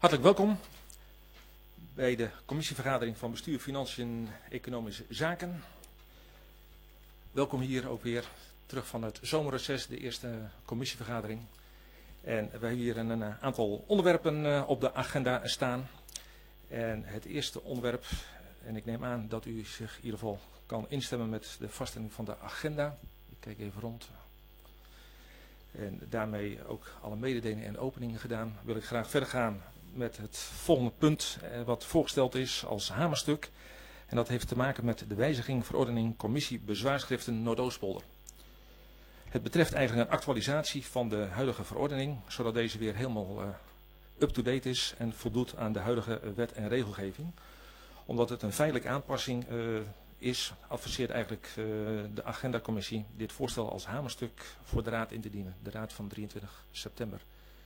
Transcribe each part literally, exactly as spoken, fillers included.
Hartelijk welkom bij de commissievergadering van Bestuur, Financiën en Economische Zaken. Welkom hier ook weer terug van het zomerreces, de eerste commissievergadering. En we hebben hier een, een aantal onderwerpen op de agenda staan. En het eerste onderwerp, en ik neem aan dat u zich in ieder geval kan instemmen met de vaststelling van de agenda. Ik kijk even rond. En daarmee ook alle mededelingen en openingen gedaan. Wil ik graag verder gaan met het volgende punt wat voorgesteld is als hamerstuk. En dat heeft te maken met de wijziging verordening commissie bezwaarschriften Noordoostpolder. Het betreft eigenlijk een actualisatie van de huidige verordening, zodat deze weer helemaal uh, up-to-date is en voldoet aan de huidige wet en regelgeving. Omdat het een feitelijke aanpassing uh, is, adviseert eigenlijk uh, de agendacommissie dit voorstel als hamerstuk voor de raad in te dienen. De raad van drieëntwintig september.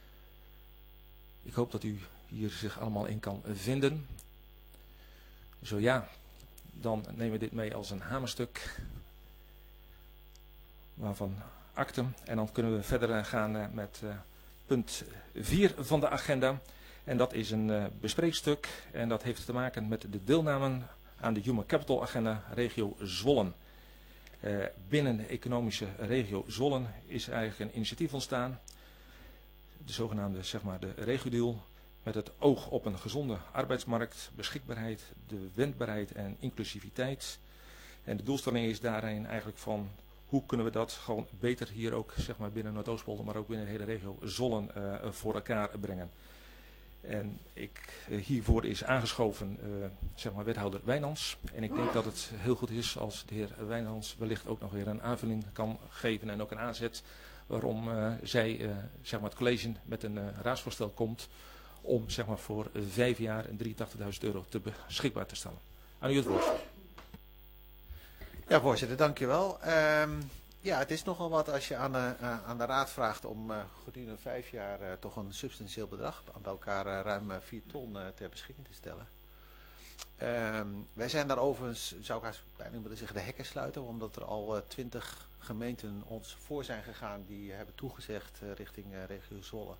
Ik hoop dat u hier zich allemaal in kan vinden. Zo ja, dan nemen we dit mee als een hamerstuk. Waarvan akte. En dan kunnen we verder gaan met uh, punt vier van de agenda. En dat is een uh, bespreekstuk. En dat heeft te maken met de deelname aan de Human Capital Agenda regio Zwolle. Uh, binnen de economische regio Zwolle is eigenlijk een initiatief ontstaan. De zogenaamde zeg maar, de regio-deal. Met het oog op een gezonde arbeidsmarkt, beschikbaarheid, de wendbaarheid en inclusiviteit. En de doelstelling is daarin eigenlijk van hoe kunnen we dat gewoon beter hier ook zeg maar, binnen Noordoostpolder, maar ook binnen de hele regio Zwolle uh, voor elkaar brengen. En ik, uh, hiervoor is aangeschoven uh, zeg maar, wethouder Wijnands. En ik denk dat het heel goed is als de heer Wijnands wellicht ook nog weer een aanvulling kan geven en ook een aanzet waarom uh, zij uh, zeg maar, het college met een uh, raadsvoorstel komt om zeg maar, voor uh, vijf jaar en drieëntachtigduizend euro te beschikbaar te stellen. Aan u het woord. Ja, voorzitter, dankjewel. Um, ja, het is nogal wat als je aan de, uh, aan de raad vraagt om uh, gedurende vijf jaar uh, toch een substantieel bedrag, bij elkaar uh, ruim uh, vier ton uh, ter beschikking te stellen. Um, wij zijn daar overigens, zou ik haast bijna willen zeggen, de hekken sluiten, omdat er al twintig uh, gemeenten ons voor zijn gegaan die uh, hebben toegezegd uh, richting uh, regio Zwolle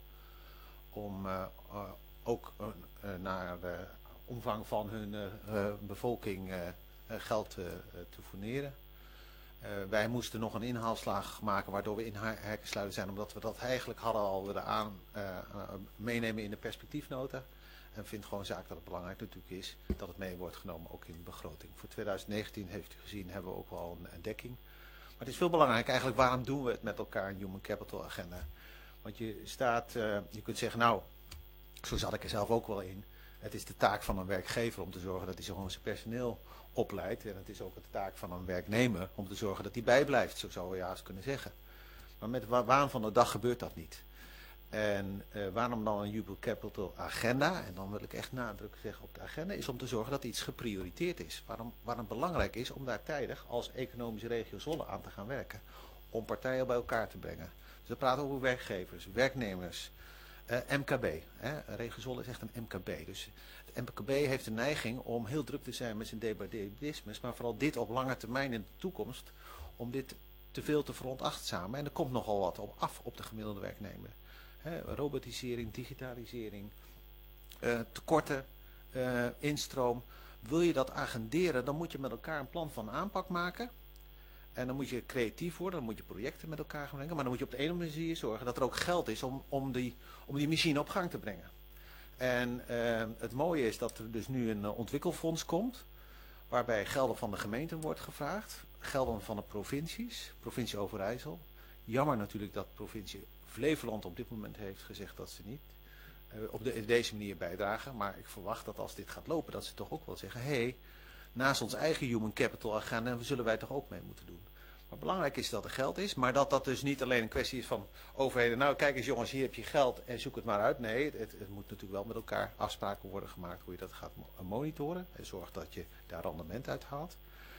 om uh, uh, ook uh, uh, naar de omvang van hun uh, uh, bevolking uh, uh, geld uh, te fourneren. Uh, wij moesten nog een inhaalslag maken waardoor we in hekken sluiten zijn, omdat we dat eigenlijk hadden al willen aan, uh, uh, meenemen in de perspectiefnota. En vind gewoon zaak dat het belangrijk natuurlijk is dat het mee wordt genomen ook in de begroting. Voor twintig negentien heeft u gezien hebben we ook wel een, een dekking. Maar het is veel belangrijk eigenlijk waarom doen we het met elkaar een Human Capital Agenda. Want je staat, uh, je kunt zeggen nou, zo zat ik er zelf ook wel in. Het is de taak van een werkgever om te zorgen dat hij gewoon zijn personeel opleidt. En het is ook de taak van een werknemer om te zorgen dat hij bijblijft. Zo zou je haast kunnen zeggen. Maar met de waan van de dag gebeurt dat niet. En uh, waarom dan een Human Capital Agenda? En dan wil ik echt nadruk zeggen op de agenda. Is om te zorgen dat iets geprioriteerd is. Waarom, waarom het belangrijk is om daar tijdig als economische regio Zwolle aan te gaan werken. Om partijen bij elkaar te brengen. Dus we praten over werkgevers, werknemers. Uh, M K B. Hè? Regio Zwolle is echt een M K B. Dus het M K B heeft de neiging om heel druk te zijn met zijn debatismes. Maar vooral dit op lange termijn in de toekomst. Om dit te veel te veronachtzamen. En er komt nogal wat op af op de gemiddelde werknemer. Hè? Robotisering, digitalisering. Uh, tekorten. Uh, instroom. Wil je dat agenderen, dan moet je met elkaar een plan van aanpak maken. En dan moet je creatief worden, dan moet je projecten met elkaar gaan brengen. Maar dan moet je op de ene manier zorgen dat er ook geld is om, om, die, om die machine op gang te brengen. En uh, het mooie is dat er dus nu een uh, ontwikkelfonds komt. Waarbij gelden van de gemeenten wordt gevraagd. Gelden van de provincies, provincie Overijssel. Jammer natuurlijk dat provincie Flevoland op dit moment heeft gezegd dat ze niet uh, op de, deze manier bijdragen. Maar ik verwacht dat als dit gaat lopen dat ze toch ook wel zeggen, hé, hey, naast ons eigen Human Capital Agenda zullen wij toch ook mee moeten doen. Maar belangrijk is dat er geld is, maar dat dat dus niet alleen een kwestie is van overheden. Nou kijk eens jongens, hier heb je geld en zoek het maar uit. Nee, het, het moet natuurlijk wel met elkaar afspraken worden gemaakt hoe je dat gaat monitoren. En zorg dat je daar rendement uit haalt.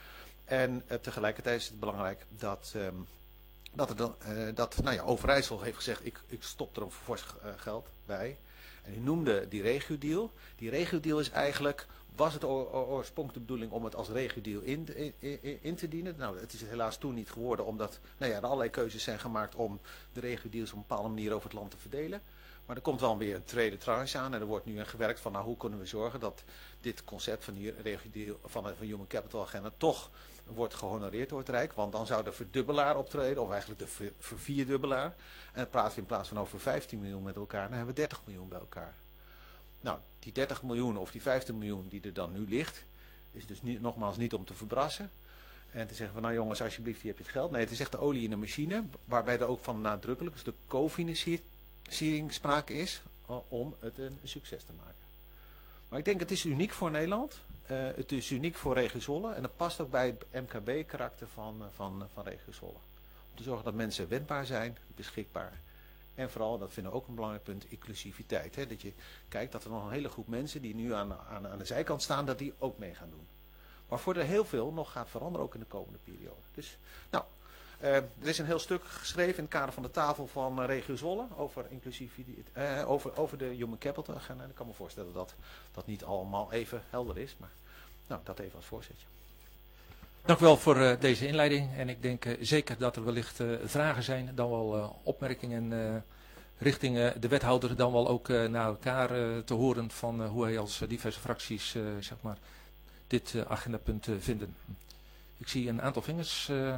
En uh, tegelijkertijd is het belangrijk dat, um, dat, er dan, uh, dat nou ja, Overijssel heeft gezegd, ik, ik stop er een fors uh, geld bij. En u noemde die regio-deal. Die regio-deal is eigenlijk was het oorspronkelijk de bedoeling om het als regio-deal in, in, in, in te dienen. Nou, het is het helaas toen niet geworden, omdat nou ja, er allerlei keuzes zijn gemaakt om de regio-deals op een bepaalde manier over het land te verdelen. Maar er komt wel weer een tweede tranche aan en er wordt nu aan gewerkt van nou, hoe kunnen we zorgen dat dit concept van die regio-deal van de Human Capital Agenda toch wordt gehonoreerd door het Rijk. Want dan zou de verdubbelaar optreden, of eigenlijk de vervierdubbelaar. En dan praten we in plaats van over vijftien miljoen met elkaar, dan hebben we dertig miljoen bij elkaar. Nou, die dertig miljoen of die vijftien miljoen die er dan nu ligt, is dus niet, nogmaals niet om te verbrassen. En te zeggen van nou jongens, alsjeblieft, hier heb je het geld. Nee, het is echt de olie in de machine, waarbij er ook van nadrukkelijk een stuk co-financiering sprake is om het een succes te maken. Maar ik denk het is uniek voor Nederland. Uh, het is uniek voor regio Zwolle en dat past ook bij het M K B-karakter van, van, van regio Zwolle. Om te zorgen dat mensen wendbaar zijn, beschikbaar. En vooral, dat vinden we ook een belangrijk punt, inclusiviteit. Hè? Dat je kijkt dat er nog een hele groep mensen die nu aan, aan, aan de zijkant staan, dat die ook mee gaan doen. Waarvoor er heel veel nog gaat veranderen, ook in de komende periode. Dus, nou, uh, er is een heel stuk geschreven in het kader van de tafel van uh, regio Zwolle over inclusiviteit, uh, over, over de Human Capital Agenda. En ik kan me voorstellen dat dat niet allemaal even helder is, maar nou, dat even als voorzetje. Dank u wel voor uh, deze inleiding. En ik denk uh, zeker dat er wellicht uh, vragen zijn, dan wel uh, opmerkingen uh, richting uh, de wethouder, dan wel ook uh, naar elkaar uh, te horen van uh, hoe hij als uh, diverse fracties uh, zeg maar, dit uh, agendapunt uh, vinden. Ik zie een aantal vingers. Uh,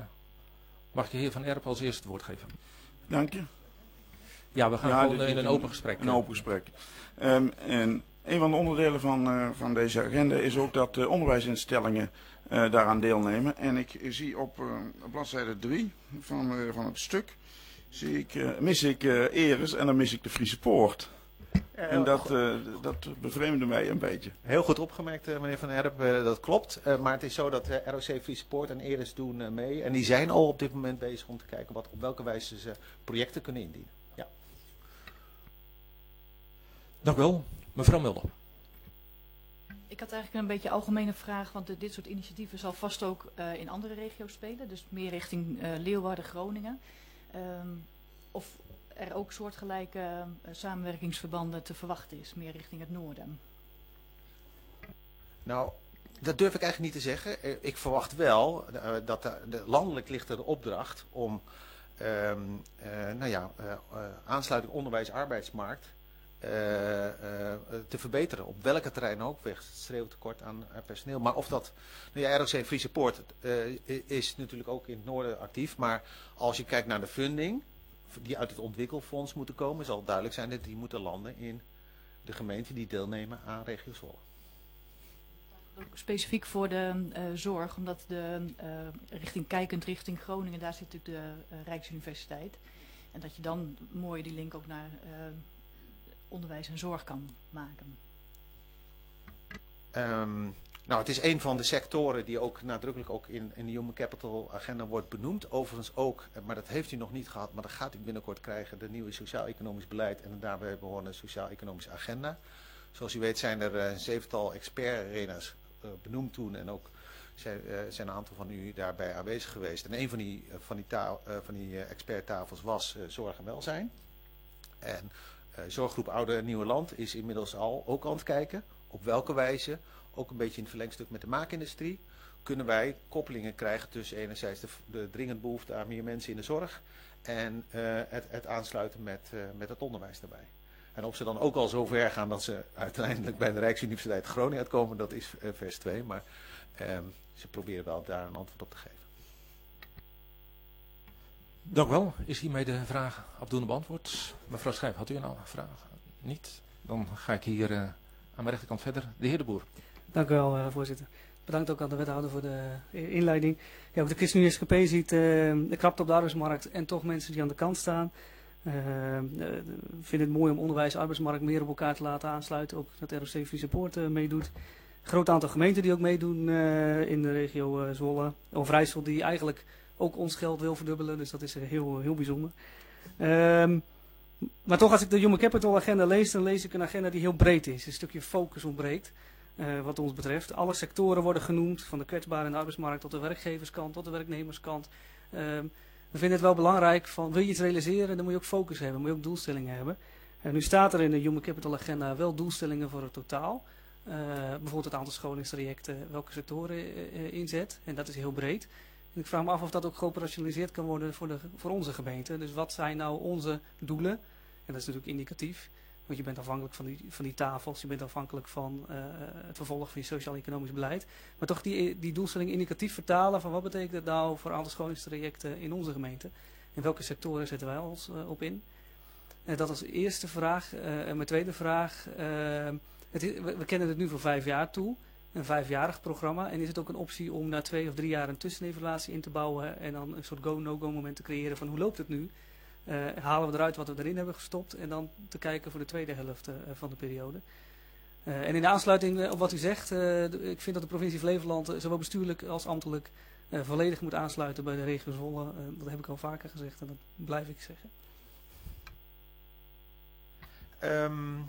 mag ik de heer Van Erp als eerste het woord geven? Dank je. Ja, we gaan ja, gewoon in een, een open gesprek. Een open gesprek. Um, en een van de onderdelen van, uh, van deze agenda is ook dat uh, onderwijsinstellingen uh, daaraan deelnemen. En ik zie op uh, bladzijde drie van, uh, van het stuk, zie ik, uh, mis ik uh, Eres en dan mis ik de Friese Poort. Ja, en dat, uh, dat bevreemde mij een beetje. Heel goed opgemerkt, uh, meneer Van Erp, uh, dat klopt. Uh, maar het is zo dat uh, R O C Friese Poort en Eres doen uh, mee. En die zijn al op dit moment bezig om te kijken wat, op welke wijze ze projecten kunnen indienen. Ja. Dank u wel. Mevrouw Mulder. Ik had eigenlijk een beetje een algemene vraag, want dit soort initiatieven zal vast ook uh, in andere regio's spelen. Dus meer richting uh, Leeuwarden, Groningen. Um, of er ook soortgelijke uh, samenwerkingsverbanden te verwachten is, meer richting het noorden. Nou, dat durf ik eigenlijk niet te zeggen. Ik verwacht wel uh, dat de, de landelijk ligt er de opdracht om um, uh, nou ja, uh, uh, aansluiting onderwijs-arbeidsmarkt Uh, uh, te verbeteren. Op welke terrein ook, weg schreeuwt tekort aan uh, personeel. Maar of dat, nou ja, R O C Friese Poort uh, is natuurlijk ook in het noorden actief. Maar als je kijkt naar de funding, die uit het ontwikkelfonds moeten komen, zal duidelijk zijn dat die moeten landen in de gemeenten die deelnemen aan regio Zwolle. Ook specifiek voor de uh, zorg, omdat de uh, richting kijkend richting Groningen, daar zit natuurlijk de uh, Rijksuniversiteit. En dat je dan mooi die link ook naar uh, onderwijs en zorg kan maken. Um, nou, het is een van de sectoren die ook nadrukkelijk ook in, in de Human Capital Agenda wordt benoemd. Overigens ook, maar dat heeft u nog niet gehad, maar dat gaat u binnenkort krijgen, de nieuwe sociaal-economisch beleid en daarbij behorende sociaal-economische agenda. Zoals u weet zijn er een zevental expert-arena's uh, benoemd toen en ook zijn, uh, zijn een aantal van u daarbij aanwezig geweest. En een van die, uh, van die, taal, uh, van die uh, experttafels was uh, zorg en welzijn. En Uh, zorggroep Oude Nieuwe Land is inmiddels al ook aan het kijken op welke wijze, ook een beetje in het verlengstuk met de maakindustrie, kunnen wij koppelingen krijgen tussen enerzijds de, de dringend behoefte aan meer mensen in de zorg en uh, het, het aansluiten met, uh, met het onderwijs daarbij. En of ze dan ook al zo ver gaan dat ze uiteindelijk bij de Rijksuniversiteit Groningen uitkomen, dat is uh, vers twee, maar uh, ze proberen wel daar een antwoord op te geven. Dank u wel. Is hiermee de vraag afdoende beantwoord? Mevrouw Schijf, had u een vraag? Niet? Dan ga ik hier uh, aan mijn rechterkant verder. De heer De Boer. Dank u wel, uh, voorzitter. Bedankt ook aan de wethouder voor de uh, inleiding. Ja, ook de ChristenUnie S G P ziet uh, de krapte op de arbeidsmarkt en toch mensen die aan de kant staan. Uh, uh, vind het mooi om onderwijs en arbeidsmarkt meer op elkaar te laten aansluiten. Ook dat R O C Friese Poort uh, meedoet. Een groot aantal gemeenten die ook meedoen uh, in de regio uh, Zwolle. Overijssel die eigenlijk ook ons geld wil verdubbelen, dus dat is heel, heel bijzonder. Um, maar toch, als ik de Human Capital Agenda lees, dan lees ik een agenda die heel breed is. Een stukje focus ontbreekt, uh, wat ons betreft. Alle sectoren worden genoemd, van de kwetsbaren in de arbeidsmarkt tot de werkgeverskant, tot de werknemerskant. Um, we vinden het wel belangrijk, van, wil je iets realiseren, dan moet je ook focus hebben, moet je ook doelstellingen hebben. En nu staat er in de Human Capital Agenda wel doelstellingen voor het totaal. Uh, bijvoorbeeld het aantal scholingstrajecten, welke sectoren uh, inzet. En dat is heel breed. En ik vraag me af of dat ook geoperationaliseerd kan worden voor, de, voor onze gemeente. Dus wat zijn nou onze doelen? En dat is natuurlijk indicatief. Want je bent afhankelijk van die, van die tafels. Je bent afhankelijk van uh, het vervolg van je sociaal-economisch beleid. Maar toch die, die doelstelling indicatief vertalen van wat betekent het nou voor een aantal scholingstrajecten in onze gemeente. En welke sectoren zetten wij ons uh, op in? En dat als eerste vraag. Uh, en mijn tweede vraag. Uh, het is, we, we kennen het nu voor vijf jaar toe. Een vijfjarig programma. En is het ook een optie om na twee of drie jaar een tussenevaluatie in te bouwen. En dan een soort go-no-go moment te creëren van hoe loopt het nu? Uh, halen we eruit wat we erin hebben gestopt. En dan te kijken voor de tweede helft uh, van de periode. Uh, en in de aansluiting uh, op wat u zegt. Uh, de, ik vind dat de provincie Flevoland uh, zowel bestuurlijk als ambtelijk uh, volledig moet aansluiten bij de regio Zwolle. Uh, dat heb ik al vaker gezegd en dat blijf ik zeggen. Um,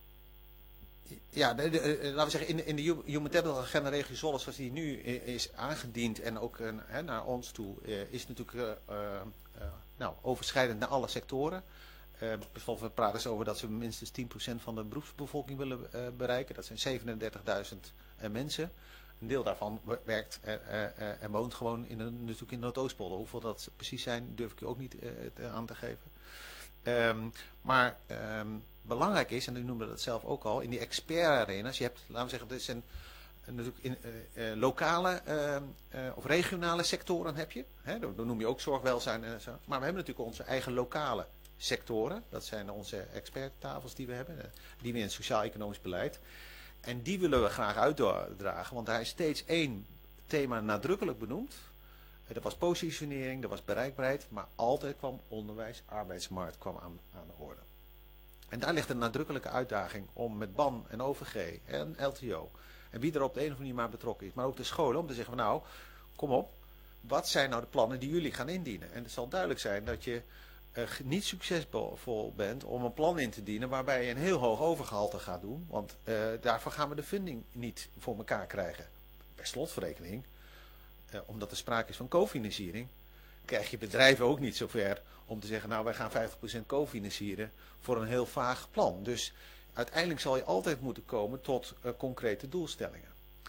ja, de, de, de, laten we zeggen, in, in de Human Capital Agenda regio Zwolle, zoals die nu is aangediend en ook uh, he, naar ons toe, uh, is natuurlijk uh, uh, uh, nou, overschrijdend naar alle sectoren. Uh, bijvoorbeeld we praten dus over dat ze minstens tien procent van de beroepsbevolking willen uh, bereiken. Dat zijn zevenendertigduizend uh, mensen. Een deel daarvan werkt uh, uh, en woont gewoon in, een, natuurlijk in Noordoostpolder. Hoeveel dat precies zijn, durf ik u ook niet uh, te, aan te geven. Um, maar um, belangrijk is, en u noemde dat zelf ook al, in die expert-arenas, je hebt, laten we zeggen, dit zijn natuurlijk in uh, uh, lokale uh, uh, of regionale sectoren heb je. Hè, dan noem je ook zorg, welzijn en zo. Maar we hebben natuurlijk onze eigen lokale sectoren. Dat zijn onze experttafels die we hebben, uh, die we in het sociaal-economisch beleid. En die willen we graag uitdragen, want daar is steeds één thema nadrukkelijk benoemd. Dat was positionering, dat was bereikbaarheid, maar altijd kwam onderwijs, arbeidsmarkt kwam aan, aan de orde. En daar ligt een nadrukkelijke uitdaging om met B A N en O V G en L T O en wie er op de een of andere manier maar betrokken is, maar ook de scholen, om te zeggen van nou, kom op, wat zijn nou de plannen die jullie gaan indienen? En het zal duidelijk zijn dat je uh, niet succesvol bent om een plan in te dienen waarbij je een heel hoog overgehalte gaat doen, want uh, daarvoor gaan we de funding niet voor elkaar krijgen. Per slotverrekening, Uh, omdat er sprake is van cofinanciering, krijg je bedrijven ook niet zover om te zeggen, nou wij gaan vijftig procent cofinancieren voor een heel vaag plan. Dus uiteindelijk zal je altijd moeten komen tot uh, concrete doelstellingen.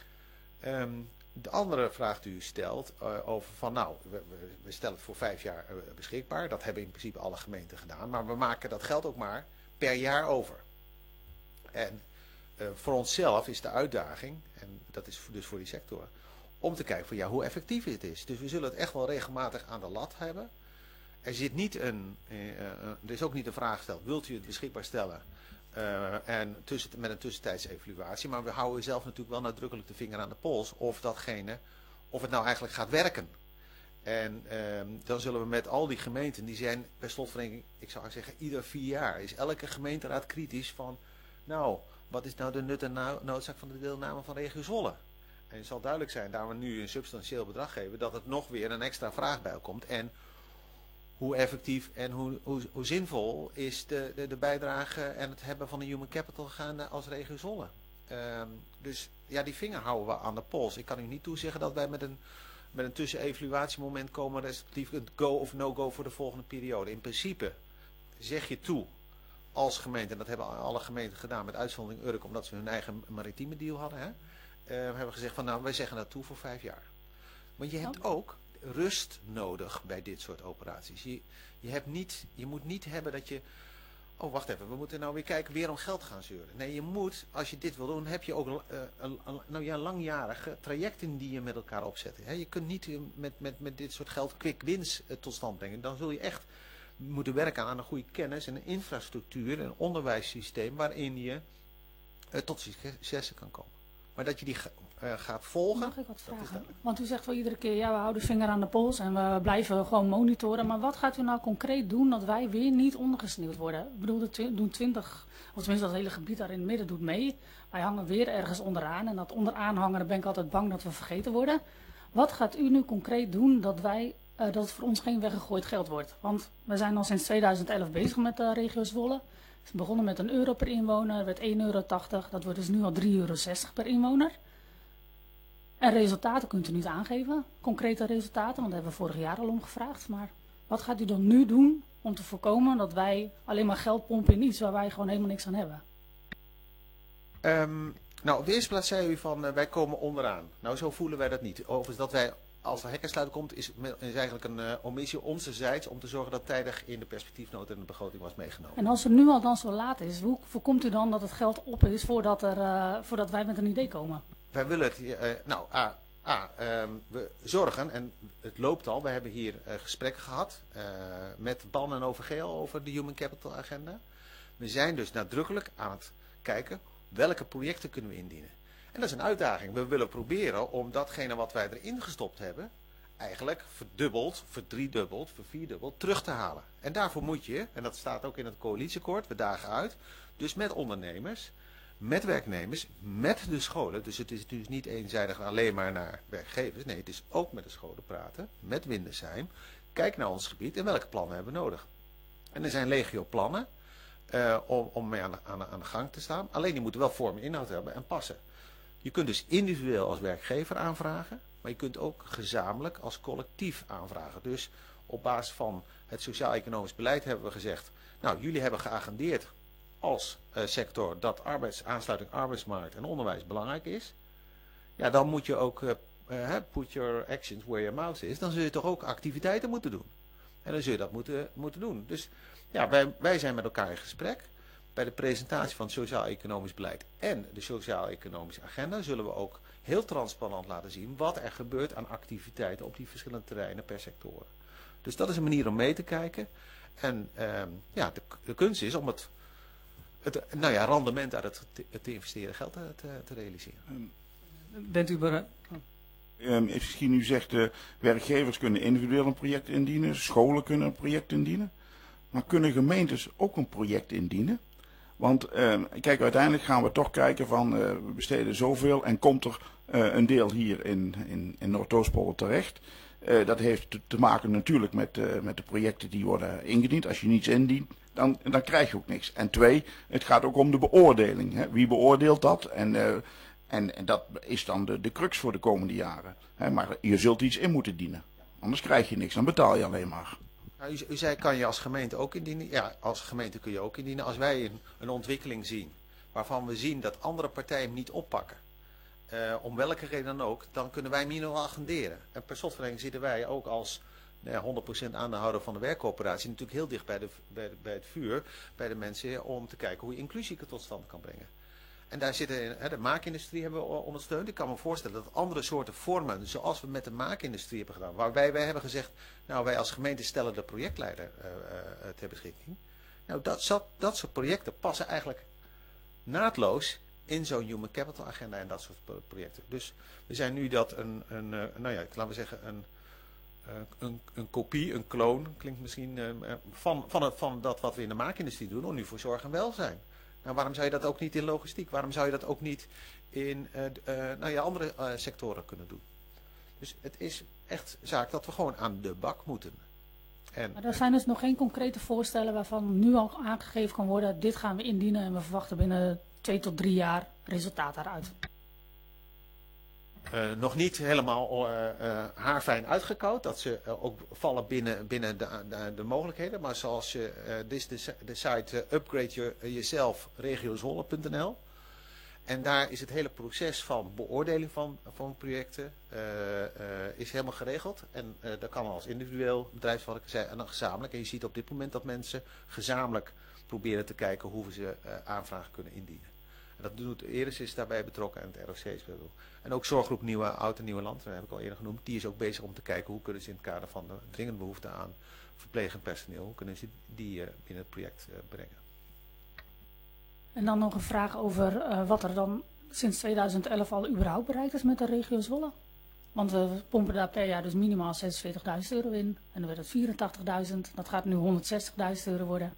Um, de andere vraag die u stelt uh, over van nou, we, we, we stellen het voor vijf jaar uh, beschikbaar. Dat hebben in principe alle gemeenten gedaan. Maar we maken dat geld ook maar per jaar over. En uh, voor onszelf is de uitdaging, en dat is dus voor die sector, om te kijken van ja, hoe effectief het is. Dus we zullen het echt wel regelmatig aan de lat hebben. Er zit niet een, uh, uh, er is ook niet een vraag gesteld, wilt u het beschikbaar stellen? Uh, en tussen, met een tussentijdse evaluatie. Maar we houden zelf natuurlijk wel nadrukkelijk de vinger aan de pols of datgene, of het nou eigenlijk gaat werken. En uh, dan zullen we met al die gemeenten, die zijn per slotverrekening, ik zou zeggen, ieder vier jaar is elke gemeenteraad kritisch van, nou, wat is nou de nut en noodzaak van de deelname van regio Zwolle? En het zal duidelijk zijn, daar we nu een substantieel bedrag geven, dat het nog weer een extra vraag bij komt. En hoe effectief en hoe, hoe, hoe zinvol is de, de, de bijdrage en het hebben van een human capital gaande als regio Zwolle. Um, dus ja, die vinger houden we aan de pols. Ik kan u niet toezeggen dat wij met een, met een tussen-evaluatiemoment komen, respectief een go of no-go voor de volgende periode. In principe zeg je toe als gemeente, en dat hebben alle gemeenten gedaan met uitzondering Urk, omdat ze hun eigen maritieme deal hadden, hè. Uh, we hebben gezegd van nou, wij zeggen dat toe voor vijf jaar. Want je hebt ook rust nodig bij dit soort operaties. Je, je, hebt niet, je moet niet hebben dat je, oh wacht even, we moeten nou weer kijken, weer om geld gaan zeuren. Nee, je moet, als je dit wil doen, heb je ook uh, een, een, nou ja, langjarige trajecten die je met elkaar opzet. He, je kunt niet met, met, met dit soort geld quick wins uh, tot stand brengen. Dan zul je echt moeten werken aan een goede kennis en een infrastructuur, een onderwijssysteem waarin je uh, tot successen kan komen. Maar dat je die uh, gaat volgen. Mag ik wat vragen? Want u zegt wel iedere keer, ja, we houden de vinger aan de pols en we blijven gewoon monitoren. Maar wat gaat u nou concreet doen dat wij weer niet ondergesneeuwd worden? Ik bedoel, de doen twintig, of tenminste dat hele gebied daar in het midden doet mee. Wij hangen weer ergens onderaan. En dat onderaan hangen, daar ben ik altijd bang dat we vergeten worden. Wat gaat u nu concreet doen dat, wij, uh, dat het voor ons geen weggegooid geld wordt? Want we zijn al sinds tweeduizend elf bezig met de regio Zwolle. We begonnen met een euro per inwoner, werd één euro tachtig. Dat wordt dus nu al drie euro zestig per inwoner. En resultaten kunt u niet aangeven, concrete resultaten, want dat hebben we vorig jaar al om gevraagd. Maar wat gaat u dan nu doen om te voorkomen dat wij alleen maar geld pompen in iets waar wij gewoon helemaal niks aan hebben? Um, Nou, op de eerste plaats zei u van, uh, wij komen onderaan. Nou, zo voelen wij dat niet. Overigens, dat wij, als er hekkensluiter komt, is, is eigenlijk een uh, omissie onzerzijds om te zorgen dat tijdig in de perspectiefnota en de begroting was meegenomen. En als het nu al dan zo laat is, hoe voorkomt u dan dat het geld op is voordat, er, uh, voordat wij met een idee komen? Wij willen het, uh, nou, A, A um, we zorgen, en het loopt al, we hebben hier uh, gesprekken gehad uh, met Ban en O V G al over de Human Capital Agenda. We zijn dus nadrukkelijk aan het kijken welke projecten kunnen we indienen. En dat is een uitdaging. We willen proberen om datgene wat wij erin gestopt hebben, eigenlijk verdubbeld, verdriedubbeld, vervierdubbeld terug te halen. En daarvoor moet je, en dat staat ook in het coalitieakkoord, we dagen uit, dus met ondernemers, met werknemers, met de scholen. Dus het is dus niet eenzijdig alleen maar naar werkgevers. Nee, het is ook met de scholen praten, met Windesheim. Kijk naar ons gebied en welke plannen hebben we nodig. En er zijn legio plannen uh, om, om mee aan de, aan, de, aan de gang te staan. Alleen die moeten wel vorm en inhoud hebben en passen. Je kunt dus individueel als werkgever aanvragen, maar je kunt ook gezamenlijk als collectief aanvragen. Dus op basis van het sociaal-economisch beleid hebben we gezegd, nou, jullie hebben geagendeerd als uh, sector dat arbeids, aansluiting arbeidsmarkt en onderwijs belangrijk is. Ja, dan moet je ook uh, uh, put your actions where your mouth is. Dan zul je toch ook activiteiten moeten doen. En dan zul je dat moeten, moeten doen. Dus ja, wij, wij zijn met elkaar in gesprek. Bij de presentatie van het sociaal-economisch beleid en de sociaal-economische agenda zullen we ook heel transparant laten zien wat er gebeurt aan activiteiten op die verschillende terreinen per sectoren. Dus dat is een manier om mee te kijken. En uh, ja, de, de kunst is om het, het nou ja, rendement uit het te, het te investeren geld te, te, te realiseren. Bent u bereid? Um, misschien u zegt, uh, werkgevers kunnen individueel een project indienen, scholen kunnen een project indienen. Maar kunnen gemeentes ook een project indienen? Want uh, kijk, uiteindelijk gaan we toch kijken van, uh, we besteden zoveel en komt er uh, een deel hier in, in, in Noordoostpolder terecht. Uh, dat heeft te, te maken natuurlijk met, uh, met de projecten die worden ingediend. Als je niets indient, dan, dan krijg je ook niks. En twee, het gaat ook om de beoordeling. Hè? Wie beoordeelt dat? En, uh, en, en dat is dan de, de crux voor de komende jaren. Hè? Maar je zult iets in moeten dienen. Anders krijg je niks, dan betaal je alleen maar. Nou, u, u zei, kan je als gemeente ook indienen? Ja, als gemeente kun je ook indienen. Als wij een, een ontwikkeling zien waarvan we zien dat andere partijen hem niet oppakken, uh, om welke reden dan ook, dan kunnen wij minimaal agenderen. En per slotverrekening zitten wij ook als nou ja, honderd procent aandeelhouder van de werkcoöperatie natuurlijk heel dicht bij, de, bij, de, bij het vuur, bij de mensen, om te kijken hoe je inclusie tot stand kan brengen. En daar zitten, hè, de maakindustrie hebben we ondersteund. Ik kan me voorstellen dat andere soorten vormen, zoals we met de maakindustrie hebben gedaan, waarbij wij hebben gezegd, nou, wij als gemeente stellen de projectleider uh, uh, ter beschikking. Nou, dat, dat, dat soort projecten passen eigenlijk naadloos in zo'n human capital agenda en dat soort projecten. Dus we zijn nu dat een, een uh, nou ja, laten we zeggen, een, uh, een, een kopie, een kloon, klinkt misschien, uh, van, van, het, van dat wat we in de maakindustrie doen, om nu voor zorg en welzijn. Nou, waarom zou je dat ook niet in logistiek? Waarom zou je dat ook niet in uh, uh, nou ja, andere uh, sectoren kunnen doen? Dus het is echt zaak dat we gewoon aan de bak moeten. En, maar er zijn dus nog geen concrete voorstellen waarvan nu al aangegeven kan worden, dit gaan we indienen en we verwachten binnen twee tot drie jaar resultaat daaruit. Uh, nog niet helemaal uh, uh, haarfijn uitgekoud, dat ze uh, ook vallen binnen, binnen de, de, de mogelijkheden. Maar zoals je, uh, dit is de, de site uh, upgrade your, uh, jezelf regiozwolle punt n l. En daar is het hele proces van beoordeling van, van projecten uh, uh, is helemaal geregeld. En uh, dat kan als individueel bedrijf, wat ik zei, en dan gezamenlijk. En je ziet op dit moment dat mensen gezamenlijk proberen te kijken hoe we ze uh, aanvragen kunnen indienen. En dat doet Eris is daarbij betrokken en het R O C is betrokken. En ook zorggroep Nieuwe Oud en Nieuwe Land, dat heb ik al eerder genoemd, die is ook bezig om te kijken hoe kunnen ze in het kader van de dringende behoefte aan verplegend personeel, hoe kunnen ze die uh, binnen het project uh, brengen. En dan nog een vraag over uh, wat er dan sinds tweeduizend elf al überhaupt bereikt is met de regio Zwolle. Want we pompen daar per jaar dus minimaal zesenveertigduizend euro in. En dan werd het vierentachtigduizend. Dat gaat nu honderdzestigduizend euro worden.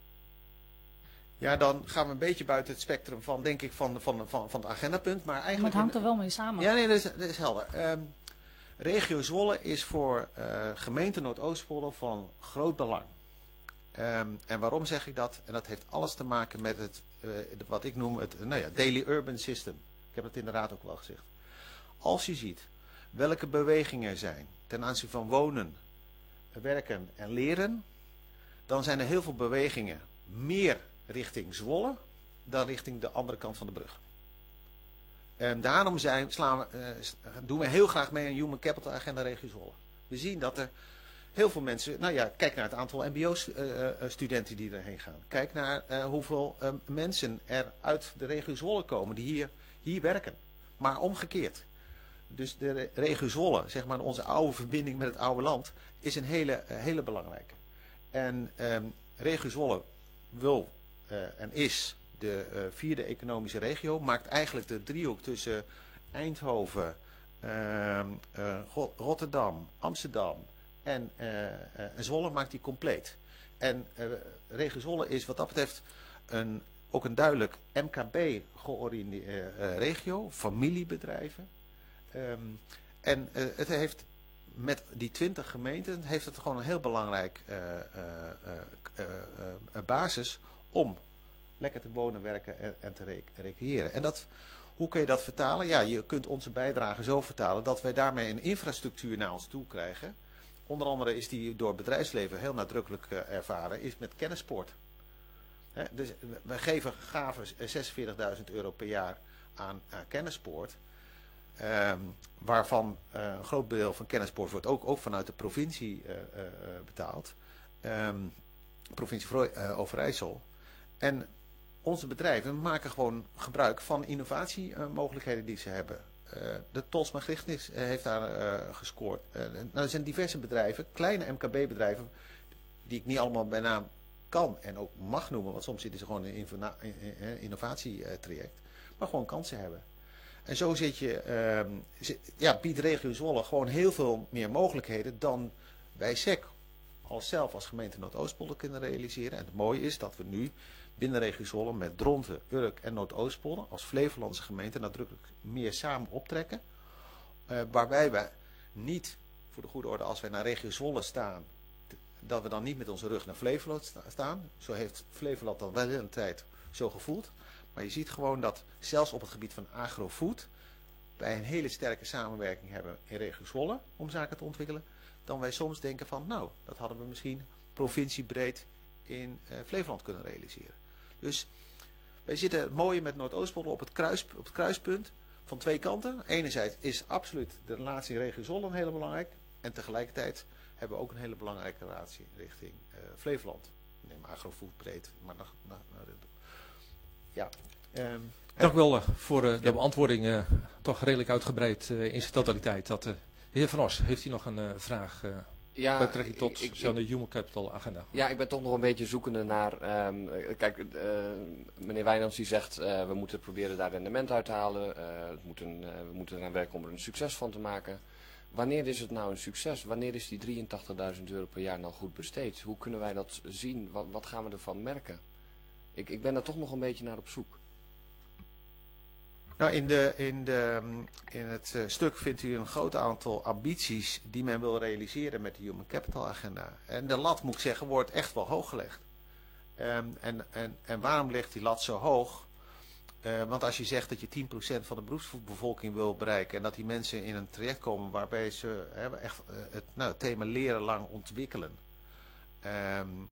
Ja, dan gaan we een beetje buiten het spectrum van, denk ik, van, van, van, van het agendapunt. Maar eigenlijk maar het hangt er wel mee samen. Ja, nee, dat is, dat is helder. Um, regio Zwolle is voor uh, gemeente Noordoostpolder van groot belang. Um, en waarom zeg ik dat? En dat heeft alles te maken met het, uh, wat ik noem het nou ja, daily urban system. Ik heb het inderdaad ook wel gezegd. Als je ziet welke bewegingen er zijn ten aanzien van wonen, werken en leren, dan zijn er heel veel bewegingen meer richting Zwolle dan richting de andere kant van de brug. Um, daarom zijn, slaan we, uh, doen we heel graag mee aan Human Capital Agenda Regio Zwolle. We zien dat er heel veel mensen, nou ja, kijk naar het aantal M B O-studenten uh, die erheen gaan. Kijk naar uh, hoeveel uh, mensen er uit de regio Zwolle komen die hier, hier werken. Maar omgekeerd. Dus de regio Zwolle, zeg maar onze oude verbinding met het oude land, is een hele, uh, hele belangrijke. En um, regio Zwolle wil uh, en is de uh, vierde economische regio, maakt eigenlijk de driehoek tussen Eindhoven, uh, uh, Rotterdam, Amsterdam en uh, uh, Zwolle maakt die compleet. En uh, regio Zwolle is wat dat betreft een, ook een duidelijk M K B georiënteerde uh, regio, familiebedrijven. Um, en uh, het heeft met die twintig gemeenten heeft het gewoon een heel belangrijk uh, uh, uh, uh, uh, basis om lekker te wonen, werken en, en te re recreëren. En dat, hoe kun je dat vertalen? Ja, je kunt onze bijdrage zo vertalen dat wij daarmee een infrastructuur naar ons toe krijgen. Onder andere is die door het bedrijfsleven heel nadrukkelijk uh, ervaren, is met kennispoort. He, dus we geven gaven zesenveertigduizend euro per jaar aan, aan kennispoort. Um, waarvan uh, een groot deel van kennispoort wordt ook, ook vanuit de provincie uh, uh, betaald. Um, provincie uh, Overijssel. En onze bedrijven maken gewoon gebruik van innovatiemogelijkheden die ze hebben. Uh, de Tolsma Grichtnis uh, heeft daar uh, gescoord. Uh, nou, er zijn diverse bedrijven, kleine M K B-bedrijven, die ik niet allemaal bij naam kan en ook mag noemen, want soms zitten ze gewoon in een innovatietraject, maar gewoon kansen hebben. En zo zit je, uh, ja, biedt regio Zwolle gewoon heel veel meer mogelijkheden dan wij S E C als zelf als gemeente Noordoostpolder kunnen realiseren. En het mooie is dat we nu binnen regio Zwolle met Dronten, Urk en Noordoostpolder als Flevolandse gemeente nadrukkelijk meer samen optrekken. Uh, waarbij we niet, voor de goede orde, als wij naar regio Zwolle staan, dat we dan niet met onze rug naar Flevoland sta staan. Zo heeft Flevoland dan wel een tijd zo gevoeld. Maar je ziet gewoon dat zelfs op het gebied van agrofood wij een hele sterke samenwerking hebben in regio Zwolle om zaken te ontwikkelen. Dan wij soms denken van, nou, dat hadden we misschien provinciebreed in uh, Flevoland kunnen realiseren. Dus wij zitten het mooie met Noordoostpolder op het, kruis, op het kruispunt van twee kanten. Enerzijds is absoluut de relatie in regio Zwolle heel belangrijk. En tegelijkertijd hebben we ook een hele belangrijke relatie richting uh, Flevoland. Neem agrofood breed, maar nog, nog, nog, ja. Um, Dank u wel uh, voor uh, de ja. beantwoording, uh, toch redelijk uitgebreid uh, in zijn totaliteit. Dat, uh, de heer Van Os, heeft u nog een uh, vraag uh, ja, met betrekking tot ik, ik, de Human Capital Agenda? Ja, ik ben toch nog een beetje zoekende naar, um, kijk, uh, meneer Wijnands die zegt, uh, we moeten proberen daar rendement uit te halen, uh, het moet een, uh, we moeten eraan werken om er een succes van te maken. Wanneer is het nou een succes? Wanneer is die drieëntachtigduizend euro per jaar nou goed besteed? Hoe kunnen wij dat zien? Wat, wat gaan we ervan merken? Ik, ik ben daar toch nog een beetje naar op zoek. Nou, in, de, in, de, in het uh, stuk vindt u een groot aantal ambities die men wil realiseren met de Human Capital Agenda. En de lat, moet ik zeggen, wordt echt wel hoog gelegd. Um, en, en, en waarom ligt die lat zo hoog? Uh, want als je zegt dat je tien procent van de beroepsbevolking wil bereiken en dat die mensen in een traject komen waarbij ze hè, echt uh, het, nou, het thema leren lang ontwikkelen. Um,